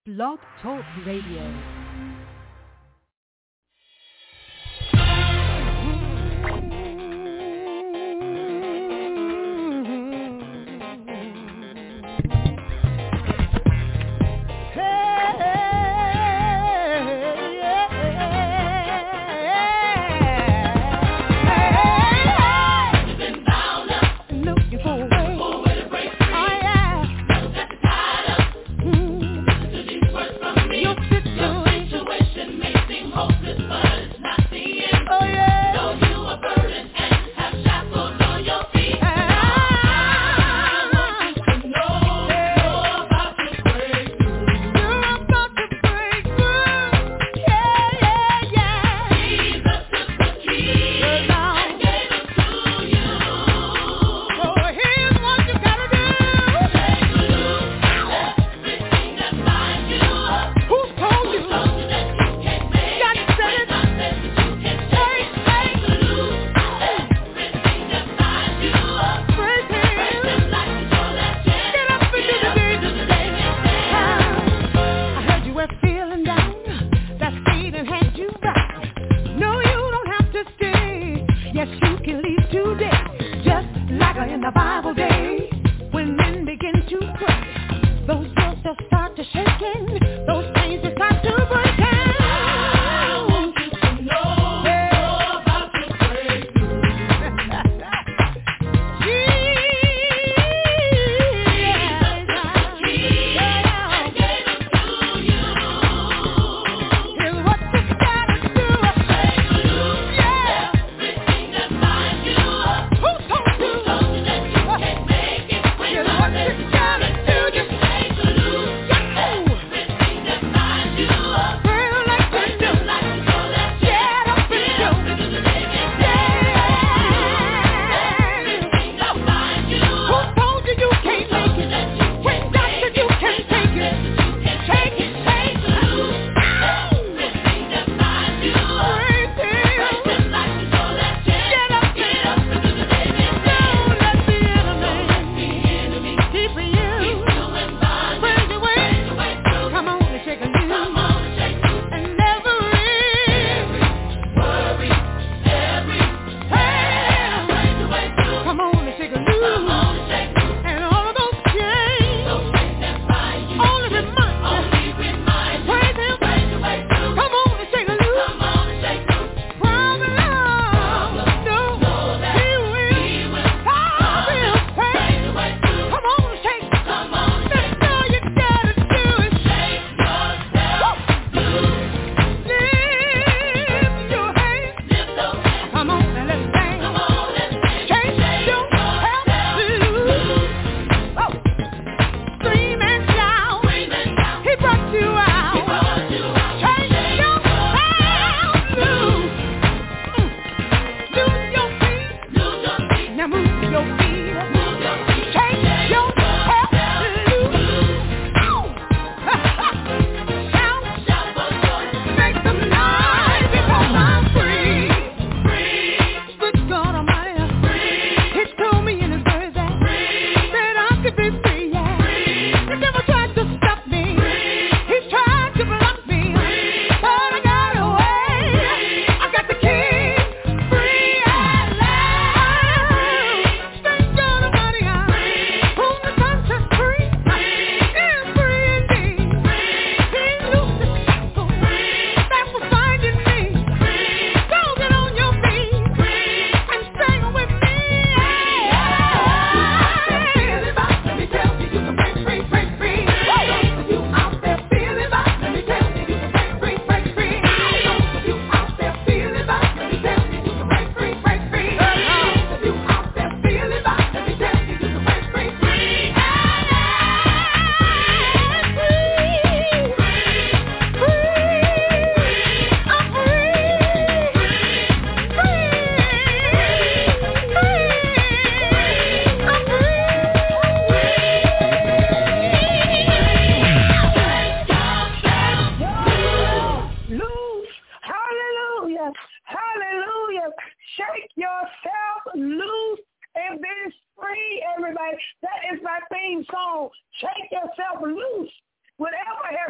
Blog Talk Radio.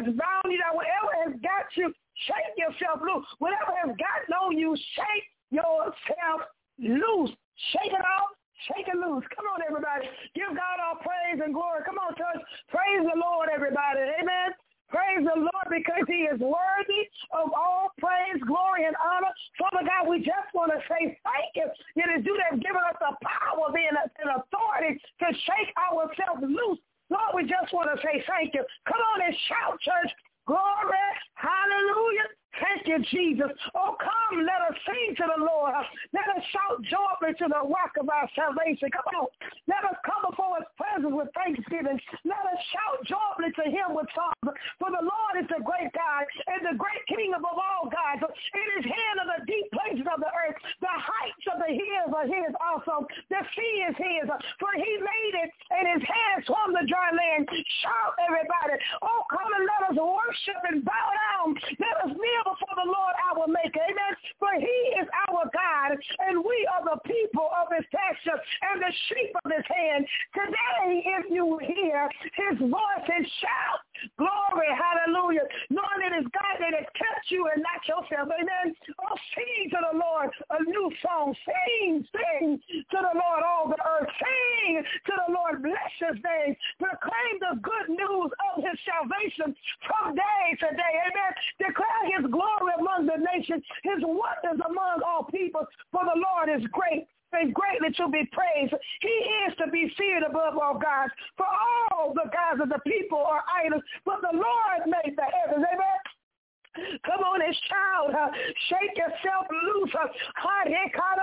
bound you down, whatever has got you, shake yourself loose. Whatever has gotten on you, shake yourself loose. Shake it off. Shake it loose. Come on, everybody. Give God all praise and glory. Come on, church. Praise the Lord, everybody. Amen. Praise the Lord because he is worthy of all praise, glory, and honor. Father God, we just want to say thank you. It is you that have given us the power and authority to shake ourselves loose. Lord, we just want to say thank you. Come on and shout, church. Glory. Hallelujah. Thank you, Jesus. Oh, come, let us sing to the Lord. Let us shout joyfully to the rock of our salvation. Come on. Let us come before his presence with thanksgiving. Let us shout joyfully to him with songs. For the Lord is the great God and the great King above all gods. In his hand are the deep places of the earth. The heights of the hills are his also. The sea is his. For he made it, and his hands swam the dry land. Shout, everybody. Oh, come and let us worship and bow down. Let us kneel before the Lord our Maker. Amen. For he is our God, and we are the people of his pasture and the sheep of his hand. Today, if you hear his voice and shout, glory, hallelujah, knowing it is God that has kept you and not yourself. Amen. Oh, sing to the Lord a new song. Sing to the Lord all the earth. Sing to the Lord, bless his name. Proclaim the good news of his salvation from day to day. Amen. Declare his glory among the nations, his wonders among all people. For the Lord is great and greatly to be praised. He is to be feared above all gods. For all the gods of the people are idols, but the Lord made the heavens. Amen. Come on and shout. Shake yourself loose. I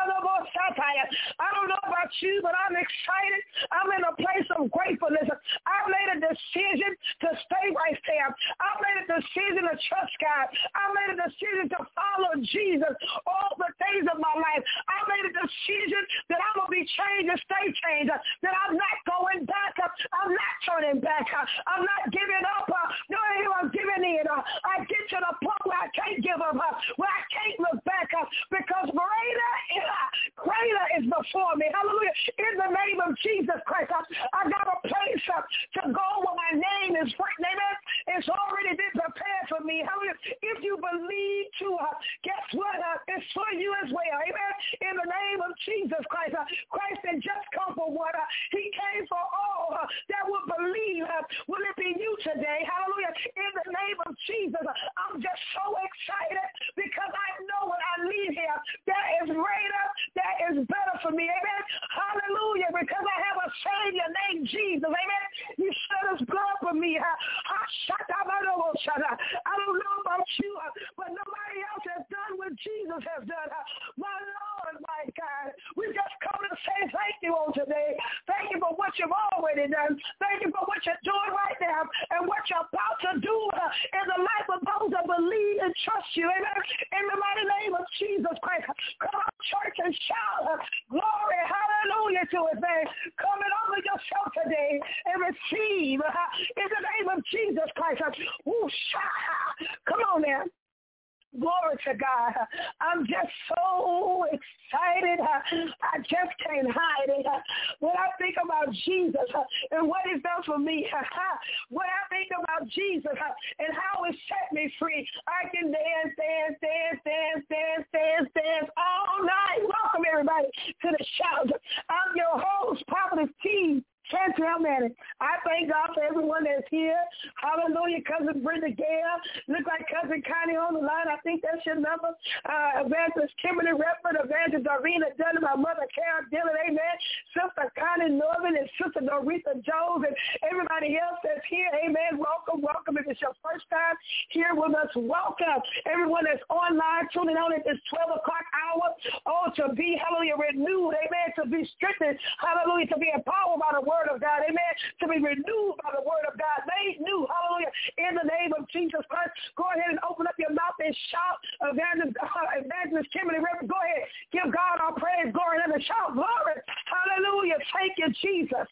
don't know about you, but I'm excited. I'm in a place of gratefulness. I made a decision to stay right there. I made a decision to trust God. I made a decision to follow Jesus all the days of my life. I made a decision that I'm going to be changed and stay changed, that I'm not going back. I'm not turning back. I'm not giving up. No, I'm giving in. I get to the point where I can't give up, where I can't look back, because greater is before me. Hallelujah. In the name of Jesus Christ, I got a place to go where my name is written. Amen. It's already been prepared for me. Hallelujah. If you believe to, guess what? It's for you as well. Amen. In the name of Jesus Christ, Christ didn't just come for what? He came for all that will believe. Will it be you today? Hallelujah. In the name of Jesus, I'm just so excited because I know when I leave here, there is greater, there is better for me. Amen. Hallelujah. Because I have a Savior named Jesus. Amen. He shed his blood for me. I don't know about you, but nobody else has done what Jesus has done. My Lord, my God, we just come to say thank you on today. Thank you for what you've already done. Thank you for what you're doing right now and what you're about to do in the life of those that believe and trust you. Amen. In the mighty name of Jesus Christ, come on, church, and shout glory, hallelujah to his name. Come and humble yourself today and receive in the name of Jesus Christ. Come on now. Glory to God. I'm just so excited. I just can't hide it. When I think about Jesus and what he's done for me, when I think about Jesus and how he set me free, I can dance all night. Welcome, everybody, to the shout. I'm your host, Prophetess T. Chantel Manning. I thank God for everyone that's here. Hallelujah. Cousin Brenda Gale. Look like Cousin Connie on the line. I think that's your number. Evangelist Kimberly Redford, Evangelist Dorena Dunn, my mother Carol Dillon. Amen. Sister Connie Norman and Sister Doretha Jones and everybody else that's here. Amen. Welcome. If it's your first time here with us, welcome. Everyone that's online, tuning on at this 12 o'clock hour. Oh, to be, hallelujah, renewed. Amen. To be strengthened. Hallelujah. To be empowered by the word of God, amen, to be renewed by the word of God, made new, hallelujah, in the name of Jesus Christ. Go ahead and open up your mouth and shout, Evangelist Kimberly Redford. Go ahead, give God our praise, glory, and shout, glory, hallelujah, thank you, Jesus.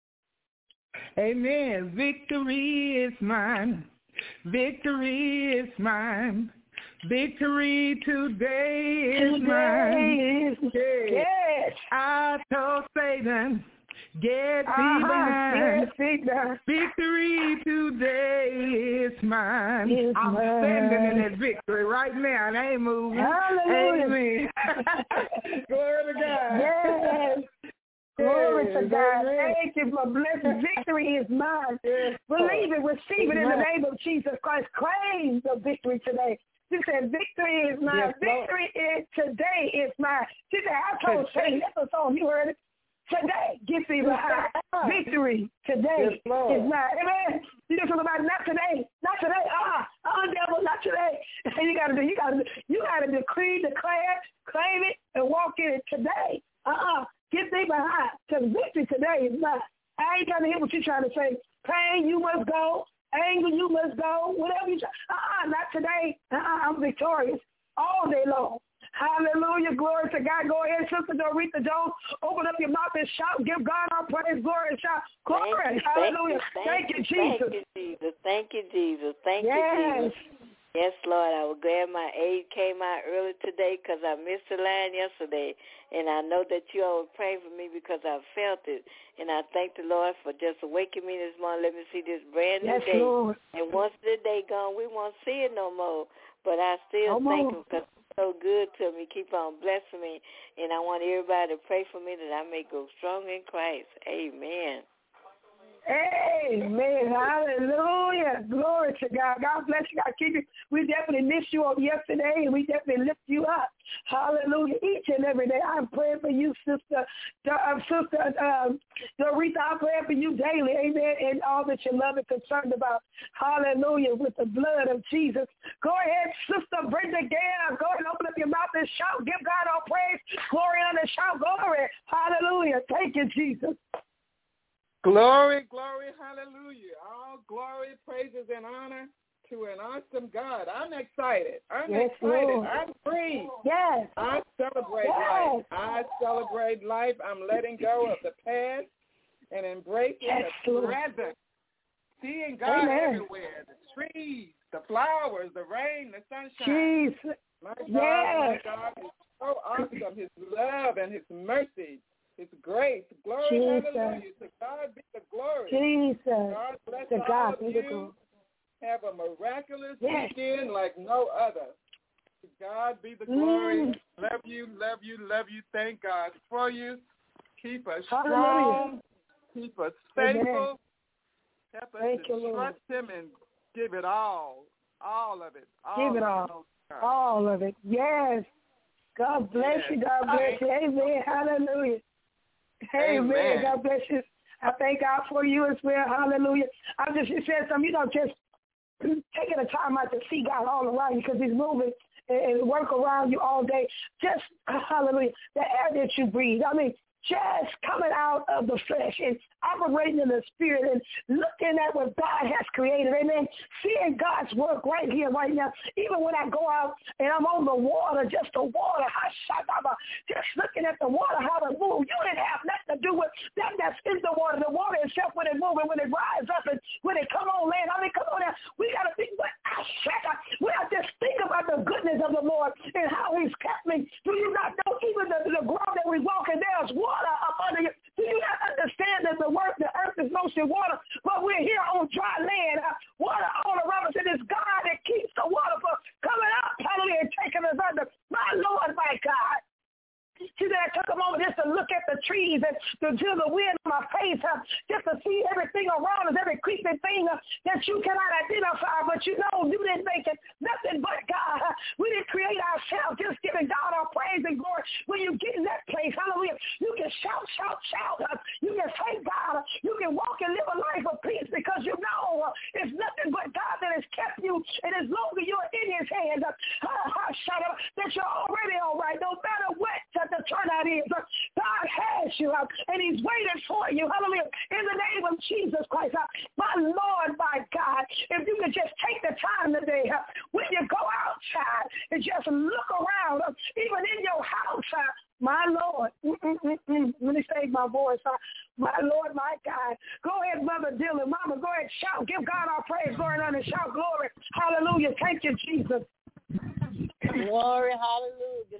Amen. Victory is mine. Victory is mine. Victory today is mine. Yes. I told Satan, Get thee behind. Get thee behind. Victory today is mine. I'm standing in that victory right now, and I ain't moving. Hallelujah. Amen. Glory to God. Yes. Glory to God. Amen. Thank you for blessing. Victory is mine. Yes. Believe it, receive it in the name of Jesus Christ. Claim the victory today. She said, victory is mine. Yes, victory is today is mine. She said, I told Satan, that's a song, you heard it. Today, get thee behind. Victory today is mine. Amen. You just talk about not today. Not today. Devil, not today. You gotta decree, declare, claim it, and walk in it today. Get thee behind. Because victory today is mine. I ain't trying to hear what you're trying to say. Pain, you must go. Anger, you must go. Whatever you try. Not today. I'm victorious all day long. Hallelujah. Glory to God. Go ahead, Sister Dorita Jones. Open up your mouth and shout. Give God our praise, glory, and shout. Glory. Hallelujah. Thank you, Jesus. Thank you, Jesus. Thank you, Jesus. Thank you, Jesus. Yes, Lord, I was glad my aid came out early today because I missed the line yesterday. And I know that you all were praying for me because I felt it. And I thank the Lord for just waking me this morning. Let me see this brand new day. Lord. And once the day gone, we won't see it no more. But I still thank him because he's so good to me. Keep on blessing me. And I want everybody to pray for me that I may go strong in Christ. Amen. Amen. Hallelujah. Glory to God. God bless you. God keep you. We definitely missed you on yesterday, and we definitely lift you up. Hallelujah. Each and every day. I'm praying for you, Sister Dorita. I'm praying for you daily. Amen. And all that you love and concerned about. Hallelujah. With the blood of Jesus. Go ahead, Sister Brenda Gale. Go ahead and open up your mouth and shout. Give God all praise. Glory on and shout. Glory. Hallelujah. Thank you, Jesus. Glory, glory, hallelujah. All glory, praises, and honor to an awesome God. I'm excited. I'm excited. Lord. I'm free. Yes. I celebrate life. I celebrate life. I'm letting go of the past and embracing the present. Seeing God everywhere. The trees, the flowers, the rain, the sunshine. Jesus. My God is so awesome. His love and his mercy. It's great. Glory, hallelujah. To God be the glory. Jesus. God bless to all God of be you. the glory. Have a miraculous weekend like no other. To God be the glory. Love you, love you, love you. Thank God for you. Keep us strong. Keep us faithful. Help us to trust him and give it all. All of it. Give it all. All of it. Yes. God bless you. God bless you. Amen. Hallelujah. Amen. God bless you. I thank God for you as well. Hallelujah. You said something, just taking the time out to see God all around you because he's moving and work around you all day. Just, hallelujah, the air that you breathe. Just coming out of the flesh and operating in the spirit and looking at what God has created. Amen. Seeing God's work right here, right now. Even when I go out and I'm on the water, just the water, just looking at the water, how to move. You didn't have nothing to do with that that's in the water. The water itself, when it moves and when it rises up and when it come on land. Come on now. We got to think, we got to just think about the goodness of the Lord and how he's kept me. Do you not know even the ground that we walk in, there's water up under you? Do you not understand that the earth is mostly water, but we're here on dry land, water all around us, and it's God that keeps the water from coming up, hallelujah, and taking us under. My Lord, my God. See that I took a moment just to look at the trees and to feel the wind on my face, just to see everything around us, every creeping thing that you cannot identify, but you didn't make it nothing but God. We didn't create ourselves, just giving God our praise and glory. When you get in that place, hallelujah, you can shout. You can thank God. You can walk and live a life of peace because you know it's nothing but God that has kept you. And as long as you're in his hands, that you're already all right, no matter what the turnout is. God has you and he's waiting for you. Hallelujah. In the name of Jesus Christ. My Lord, my God, if you could just take the time today when you go outside and just look around, even in your house, my Lord. Let me save my voice. My Lord, my God. Go ahead, Mother Dylan. Mama, go ahead, shout. Give God our praise. Go ahead and shout glory. Hallelujah. Thank you, Jesus. Glory, hallelujah. Good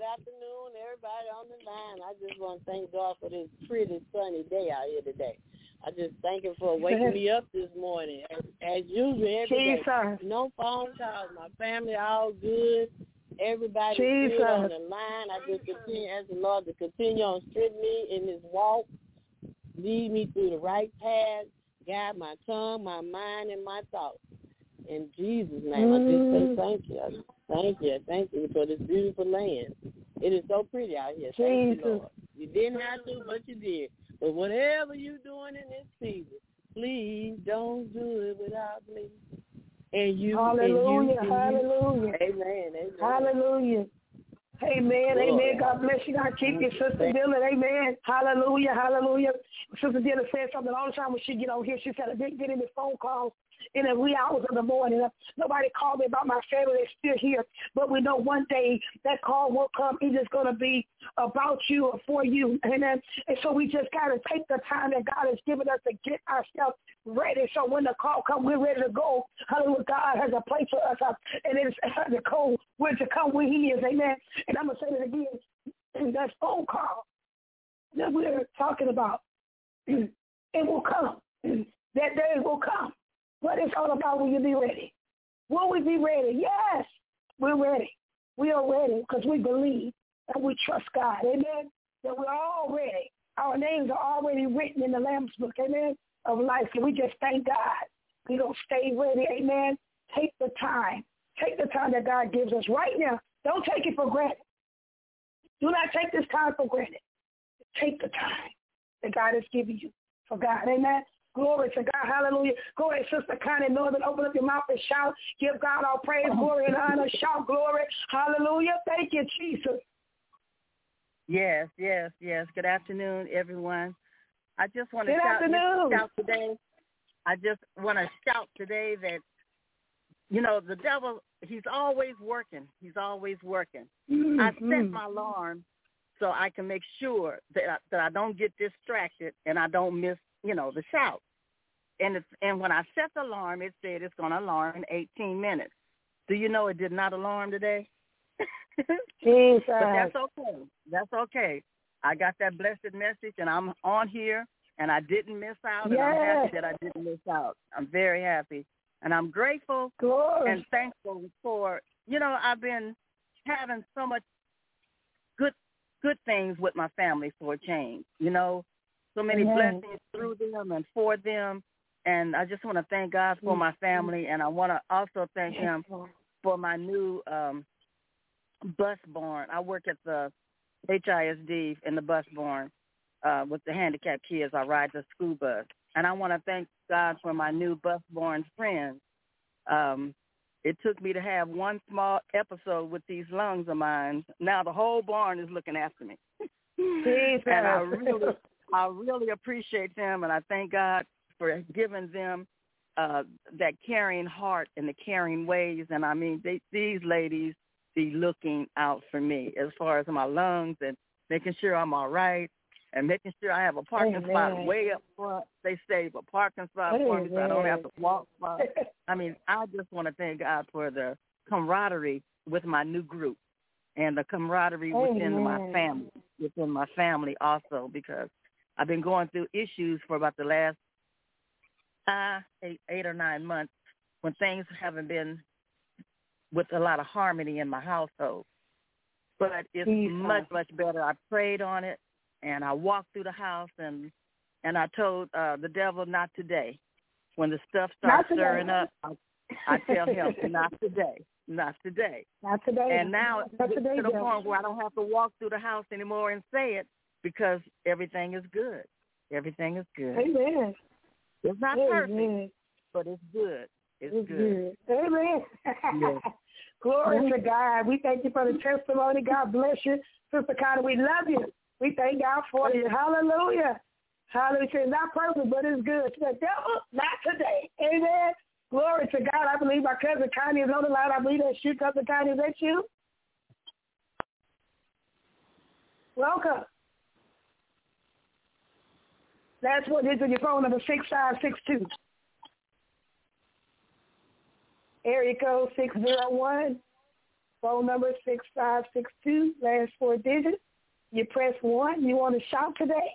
afternoon, everybody on the line. I just want to thank God for this pretty sunny day out here today. I just thank Him for waking me up this morning. As usual, every day. No phone calls. My family all good. Everybody's good on the line. I just continue, ask the Lord to continue on strengthening me in this walk. Lead me through the right path. Guide my tongue, my mind, and my thoughts. In Jesus' name, I just say thank you. Thank you for this beautiful land. It is so pretty out here. Thank you, Lord. You didn't have to, but you did. But whatever you're doing in this season, please don't do it without me. And you, hallelujah, and you, hallelujah. Amen. Hallelujah. Amen. Lord. Amen. God bless you. God keep you, Sister Dillon. Amen. Hallelujah. Hallelujah. Sister Dillon said something all the time when she get on here. She said, I didn't get any phone calls in the wee hours of the morning. Nobody called me about my family. They're still here. But we know one day that call will come. It's just going to be about you or for you. Amen. And so we just got to take the time that God has given us to get ourselves ready. So when the call comes, we're ready to go. Hallelujah. God has a place for us. And it's the call when to come where He is. Amen. And I'm going to say it again. That phone call that we're talking about, it will come. That day will come. But it's all about will you be ready? Will we be ready? Yes, we're ready. We are ready because we believe and we trust God. Amen. That we're all ready. Our names are already written in the Lamb's Book. Amen. Of life. And we just thank God. We don't stay ready. Amen. Take the time. Take the time that God gives us right now. Don't take it for granted. Do not take this time for granted. Take the time that God has given you for God. Amen. Glory to God. Hallelujah. Go ahead, Sister Connie Northern. Open up your mouth and shout. Give God all praise, glory, and honor. Shout glory. Hallelujah. Thank you, Jesus. Yes. Good afternoon, everyone. I just want to shout today. I just want to shout today that, you know, the devil, he's always working. He's always working. Mm-hmm. I set my alarm so I can make sure that I don't get distracted and I don't miss, you know, the shout. And when I set the alarm, it said it's going to alarm in 18 minutes. Do you know it did not alarm today? Jesus. But that's okay. That's okay. I got that blessed message, and I'm on here, and I didn't miss out, and I'm happy that I didn't miss out. I'm very happy, and I'm grateful and thankful for, you know, I've been having so much good things with my family for a change, you know, so many blessings through them and for them. And I just want to thank God for my family, and I want to also thank Him for my new bus barn. I work at the HISD in the bus barn with the handicapped kids. I ride the school bus. And I want to thank God for my new bus barn friends. It took me to have one small episode with these lungs of mine. Now the whole barn is looking after me. And I really appreciate them, and I thank God for giving them that caring heart and the caring ways. And, I mean, these ladies be looking out for me as far as my lungs and making sure I'm all right and making sure I have a parking spot way up front. They save a parking spot for me so I don't have to walk far. I mean, I just want to thank God for the camaraderie with my new group and the camaraderie within my family also, because I've been going through issues for about the last 8 or 9 months when things haven't been with a lot of harmony in my household. But it's much, much better. I prayed on it, and I walked through the house, and I told the devil, not today. When the stuff starts stirring up, I tell him, not today, not today. Not today. And now it's to the point where I don't have to walk through the house anymore and say it, because everything is good. Everything is good. Amen. It's not perfect, but it's good. It's good. Amen. Yes. Glory to God. We thank you for the testimony. God bless you. Sister Connie, we love you. We thank God for you. Hallelujah. Hallelujah. It's not perfect, but it's good. The devil, not today. Amen. Glory to God. I believe my cousin Connie is on the line. I believe that's you, cousin Connie. Is that you? Welcome. That's what is on your phone number, 6562. Area code Phone number 6562, last 4 digits. You press 1. You want to shout today?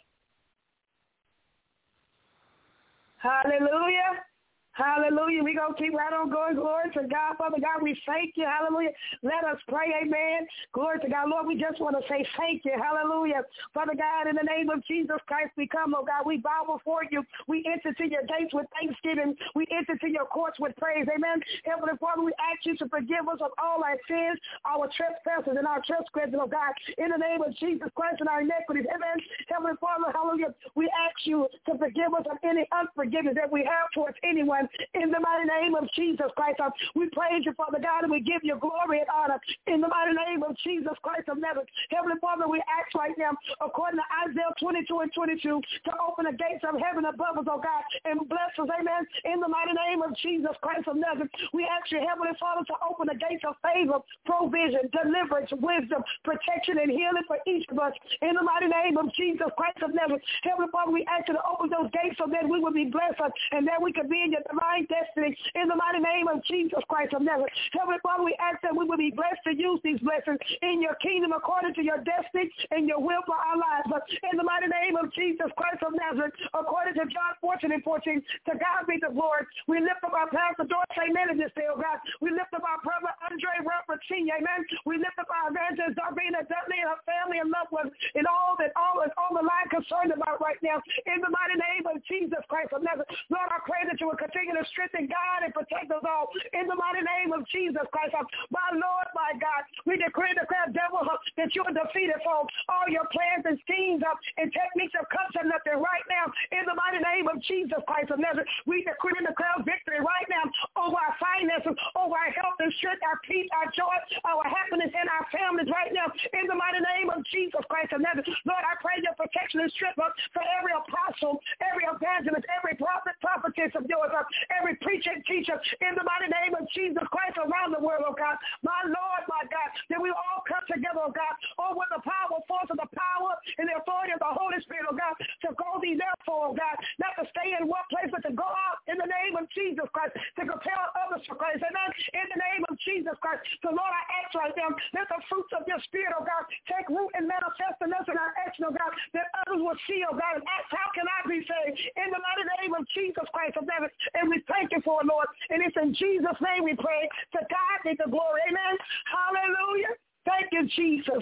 Hallelujah. Hallelujah. We're going to keep right on going. Glory to God. Father God, we thank you. Hallelujah. Let us pray. Amen. Glory to God. Lord, we just want to say thank you. Hallelujah. Father God, in the name of Jesus Christ, we come, oh God. We bow before you. We enter to your gates with thanksgiving. We enter to your courts with praise. Amen. Heavenly Father, we ask you to forgive us of all our sins, our trespasses, and our transgressions, oh God. In the name of Jesus Christ and our iniquities. Amen. Heavenly Father, hallelujah. We ask you to forgive us of any unforgiveness that we have towards anyone. In the mighty name of Jesus Christ, we praise you, Father God, and we give you glory and honor. In the mighty name of Jesus Christ of Nazareth. Heavenly Father, we ask right now, according to Isaiah 22 and 22, to open the gates of heaven above us, oh God, and bless us, amen. In the mighty name of Jesus Christ of Nazareth, we ask you, Heavenly Father, to open the gates of favor, provision, deliverance, wisdom, protection, and healing for each of us. In the mighty name of Jesus Christ of Nazareth. Heavenly Father, we ask you to open those gates so that we will be blessed and that we can be in your divine destiny in the mighty name of Jesus Christ of Nazareth. Heavenly Father, we ask that we will be blessed to use these blessings in your kingdom according to your destiny and your will for our lives. But in the mighty name of Jesus Christ of Nazareth, according to John 14 and 14, to God be the glory. We lift up our pastor, Dorsey, amen, in this day, oh God. We lift up our brother, Andre Robert Sr., amen. We lift up our evangelist, Darvina Dudley, and her family and loved ones, and all the line concerned about right now. In the mighty name of Jesus Christ of Nazareth, Lord, I pray that you will continue to strengthen God and protect us all. In the mighty name of Jesus Christ, my Lord, my God, we decree and declare, devil, that you are defeated for all your plans and schemes and techniques have come to nothing right now. In the mighty name of Jesus Christ of Nazareth, we decree and declare victory right now over our finances, over our health and strength, our peace, our joy, our happiness, and our families right now. In the mighty name of Jesus Christ of Nazareth, Lord, I pray your protection and strength for every apostle, every evangelist, every prophet, prophetess of yours, every preacher and teacher, in the mighty name of Jesus Christ around the world, oh God. My Lord, my God, that we all come together, oh God, with the power, force of the power and the authority of the Holy Spirit, oh God, to go thee therefore, oh God, not to stay in one place, but to go out in the name of Jesus Christ, to compel others for Christ, amen, in the name of Jesus Christ. So Lord, I ask right now, let the fruits of your Spirit, oh God, take root and manifest in us in our action, oh God, that others will see, oh God, and ask, how can I be saved? In the mighty name of Jesus Christ of Nazareth, and we thank you for it, Lord, and it's in Jesus' name we pray. To God be the glory, amen. Hallelujah. Thank you, Jesus.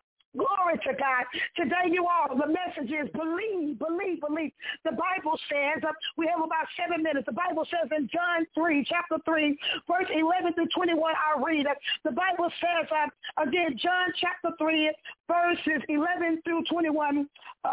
Glory to God. Today you all, the message is believe, believe, believe. The Bible says, we have about 7 minutes. The Bible says in John 3, chapter 3, verse 11 through 21, I'll read it. The Bible says, again, John chapter 3, verses 11 through 21,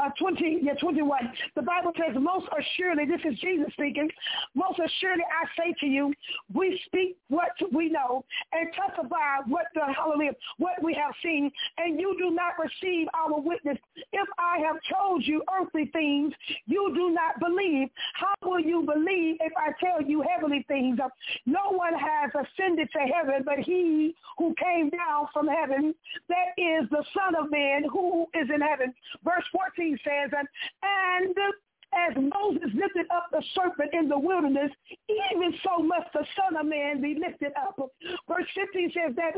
21. The Bible says, most assuredly, this is Jesus speaking, most assuredly I say to you, we speak what we know and testify what we have seen, and you do not receive our witness. If I have told you earthly things, you do not believe. How will you believe if I tell you heavenly things? No one has ascended to heaven but he who came down from heaven, that is the Son of Man who is in heaven. Verse 14 says, and as Moses lifted up the serpent in the wilderness, even so must the Son of Man be lifted up. Verse 15 says that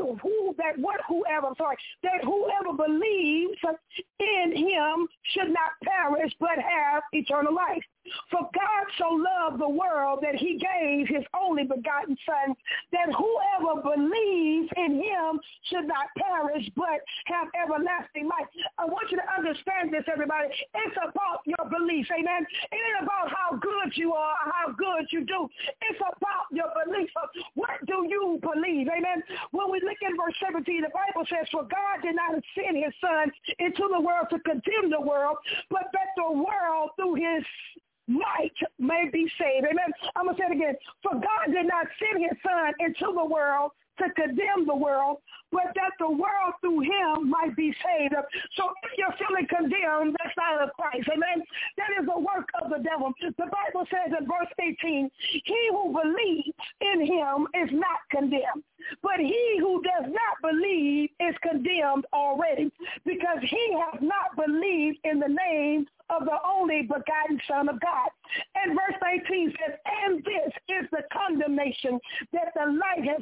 whoever believes in him should not perish but have eternal life. For God so loved the world that he gave his only begotten Son, that whoever believes in him should not perish but have everlasting life. I want you to understand this, everybody. It's about your beliefs, amen. It ain't about how good you are or how good you do. It's about your beliefs. What do you believe, amen? When we look at verse 17, the Bible says, for God did not send his Son into the world to condemn the world, but that the world through his might may be saved. Amen. I'm going to say it again. For God did not send his Son into the world to condemn the world, but that the world through him might be saved. So if you're feeling condemned, that's not of Christ. Amen. That is the work of the devil. The Bible says in verse 18, he who believes in him is not condemned, but he who does not believe is condemned already, because he has not believed in the name of the only begotten Son of God. And verse 19 says, and this is the condemnation, that the light has come into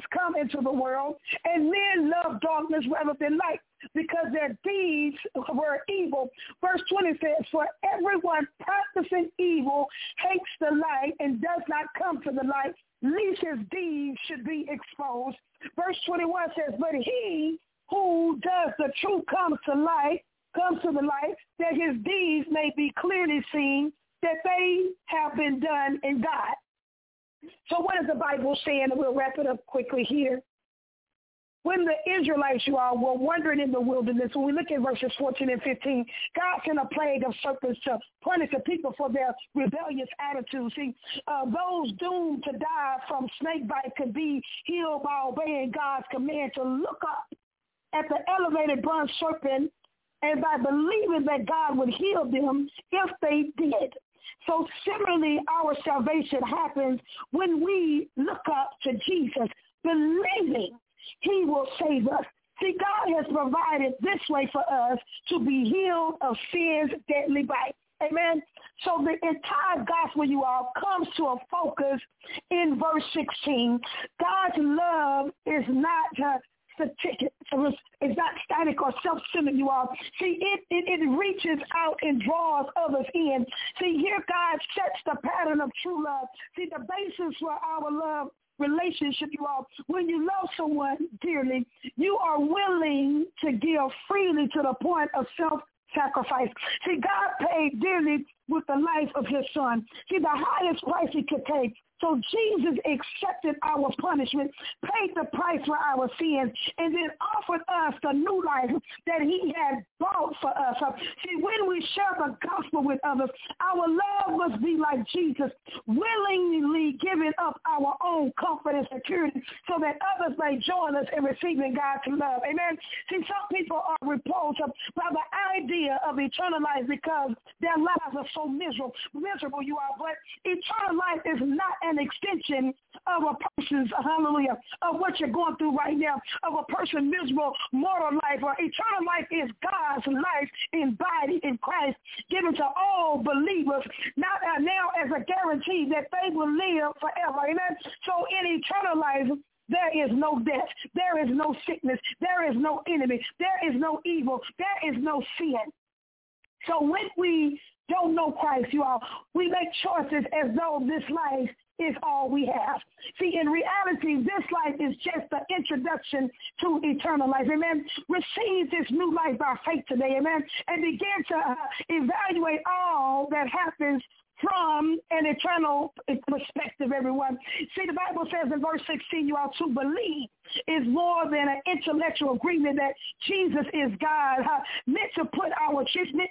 into the world, and men love darkness rather than light, because their deeds were evil. Verse 20 says, for everyone practicing evil hates the light and does not come to the light, lest his deeds should be exposed. Verse 21 says, but he who does the truth comes to the light, that his deeds may be clearly seen, that they have been done in God. So what is the Bible saying? And we'll wrap it up quickly here. When the Israelites, you all, were wandering in the wilderness, when we look at verses 14 and 15, God sent a plague of serpents to punish the people for their rebellious attitude. See, those doomed to die from snake bite could be healed by obeying God's command to look up at the elevated bronze serpent and by believing that God would heal them if they did. So similarly, our salvation happens when we look up to Jesus, believing he will save us. See, God has provided this way for us to be healed of sin's deadly bite. Amen. So the entire gospel, you all, comes to a focus in verse 16. God's love is not it's not static or self-centered, you all. See, it reaches out and draws others in. See, here God sets the pattern of true love. See, the basis for our love relationship, you all, when you love someone dearly, you are willing to give freely to the point of self-sacrifice. See, God paid dearly with the life of his son. See, the highest price he could take. So Jesus accepted our punishment, paid the price for our sins, and then offered us the new life that he had bought for us. See, when we share the gospel with others, our love must be like Jesus, willingly giving up our own comfort and security so that others may join us in receiving God's love. Amen. See, some people are repulsed by the idea of eternal life because their lives are so miserable, you are. But eternal life is not an extension of a person's, hallelujah, of what you're going through right now, of a person's miserable mortal life. Or eternal life is God's life embodied in Christ, given to all believers, not now as a guarantee that they will live forever. Amen. So in eternal life, there is no death. There is no sickness. There is no enemy. There is no evil. There is no sin. So when we don't know Christ, you all, we make choices as though this life is all we have. See, in reality, this life is just the introduction to eternal life. Amen. Receive this new life by faith today. Amen. And begin to evaluate all that happens from an eternal perspective, everyone. See, the Bible says in verse 16, you are to believe is more than an intellectual agreement that Jesus is God, meant to put our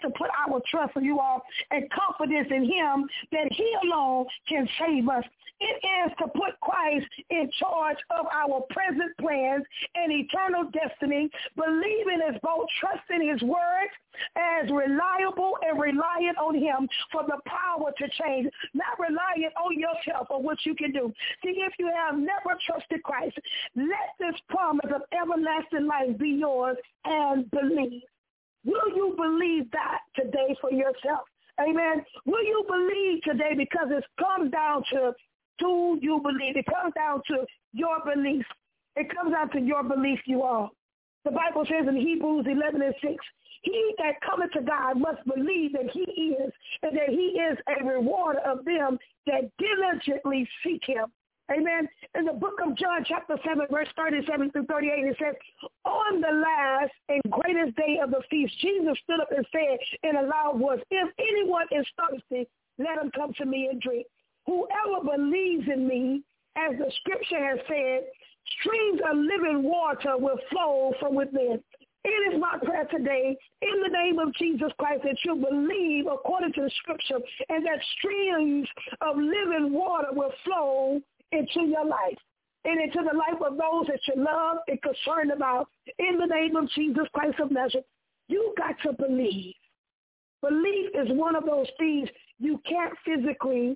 trust in you all and confidence in him that he alone can save us. It is to put Christ in charge of our present plans and eternal destiny, believing is both trusting his words as reliable and reliant on him for the power to change, not reliant on yourself or what you can do. See, if you have never trusted Christ, let this promise of everlasting life be yours and believe. Will you believe that today for yourself? Amen. Will you believe today? Because it comes down to do you believe? It comes down to your belief. It comes down to your belief, you all. The Bible says in Hebrews 11:6, he that cometh to God must believe that he is, and that he is a rewarder of them that diligently seek him. Amen. In the book of John, chapter 7, verse 37 through 38, it says, on the last and greatest day of the feast, Jesus stood up and said in a loud voice, if anyone is thirsty, let him come to me and drink. Whoever believes in me, as the scripture has said, streams of living water will flow from within. It is my prayer today, in the name of Jesus Christ, that you believe according to the scripture and that streams of living water will flow into your life and into the life of those that you love and concerned about. In the name of Jesus Christ of Nazareth, you got to believe. Belief is one of those things you can't physically,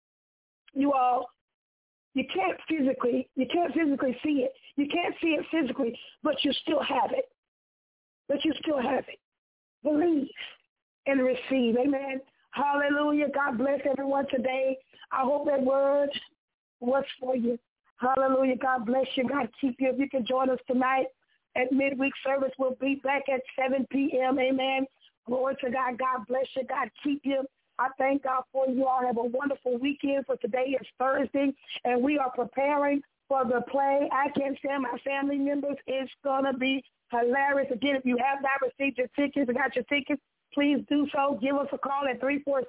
you can't physically see it. You can't see it physically, but you still have it. Believe and receive. Amen. Hallelujah. God bless everyone today. I hope that word was for you. Hallelujah. God bless you. God keep you. If you can join us tonight at midweek service, we'll be back at 7 p.m. Amen. Glory to God. God bless you. God keep you. I thank God for you all. Have a wonderful weekend. For today is Thursday, and we are preparing for the play I Can't Stand My Family Members. It's going to be hilarious. Again, if you have not received your tickets and got your tickets, please do so. Give us a call at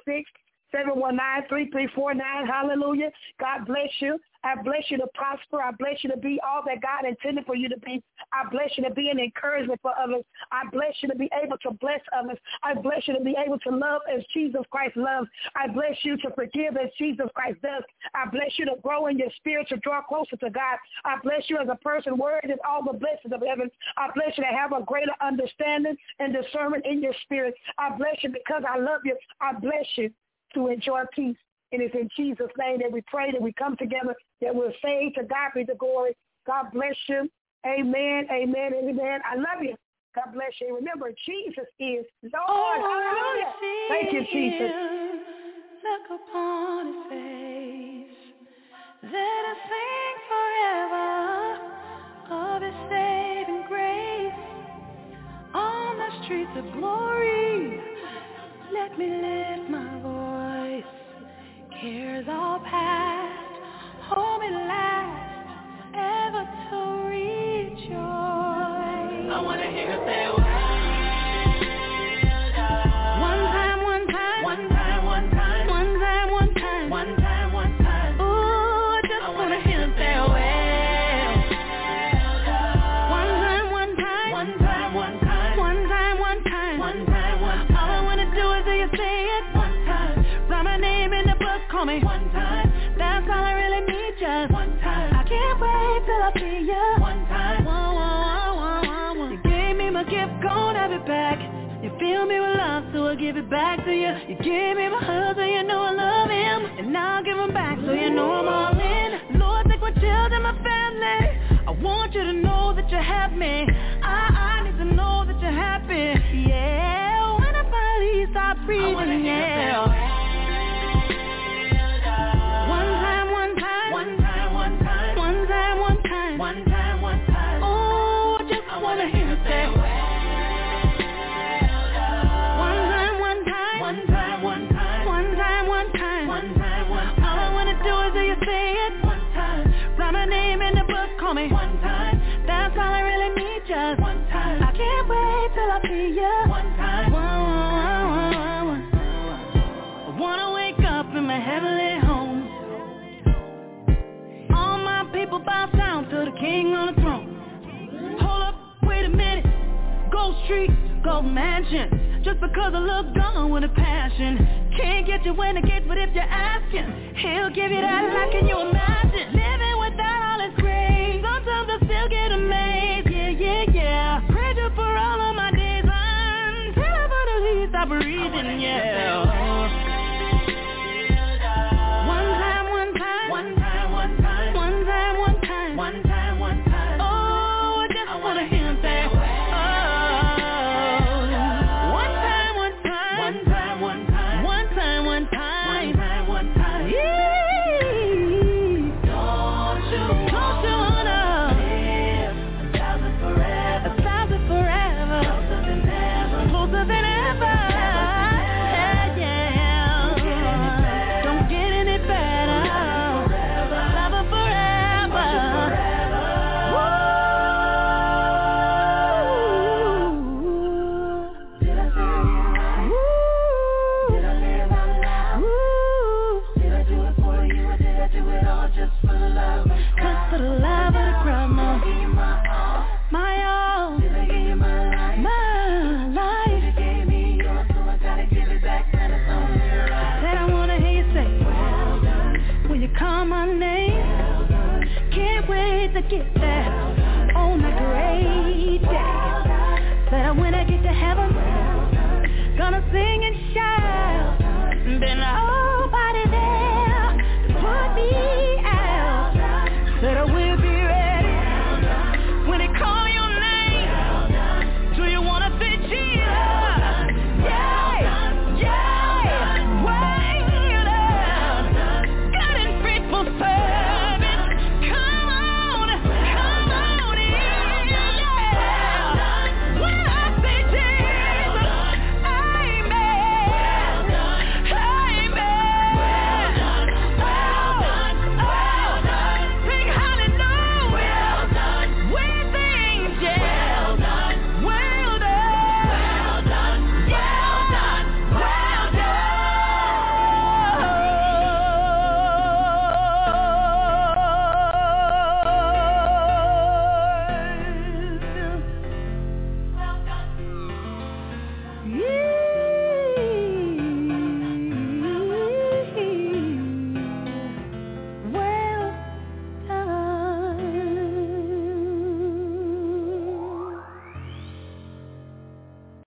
346-719-3349. Hallelujah. God bless you. I bless you to prosper. I bless you to be all that God intended for you to be. I bless you to be an encouragement for others. I bless you to be able to bless others. I bless you to be able to love as Jesus Christ loves. I bless you to forgive as Jesus Christ does. I bless you to grow in your spirit, to draw closer to God. I bless you as a person worthy of all the blessings of heaven. I bless you to have a greater understanding and discernment in your spirit. I bless you because I love you. I bless you to enjoy peace. And it's in Jesus' name that we pray, that we come together, that we're saved. To God be the glory. God bless you. Amen, amen, amen. I love you. God bless you. Remember, Jesus is Lord. Hallelujah. Thank you, Jesus. Look upon his face. Let us sing forever of his saving grace. On the streets of glory, let me lift my voice. Cares all past, hold me last, ever to rejoice. I want to hear her say, well done. One time, one time. One time, one time. One time, one time. One time, one time. Ooh, I just want to hear her say, well done. One time, one time. One time, one time. One time, one time. One time, one time. All I want to do is hear you say it one time. Write my name in the book, call me one time. That's all I really need, just one time. I can't wait till I see you one time. You gave me my gift, gon' have it back. You fill me with love, so I give it back to you. You gave me my husband, you know I love him, and now I'll give him back, so you know I'm all in. Lord, take my children, my family. I want you to know that you have me. I need to know that you're happy. Yeah, when I finally stop breathing, yeah. One time, one time. Oh, I just wanna hear you say, well done. One time, one time. One time, one time. One time, one time. One time, one time. All I wanna do is hear you say it one time. Write my name in the book, call me one time. That's all I really need, just one time. I can't wait till I see you one time. I wanna wake up in my heavenly home. People bow down to the king on the throne. Hold up, wait a minute. Gold Street, gold mansion. Just because I look gone with a passion. Can't get you when it gets, but if you're asking, he'll give you that like, can you imagine?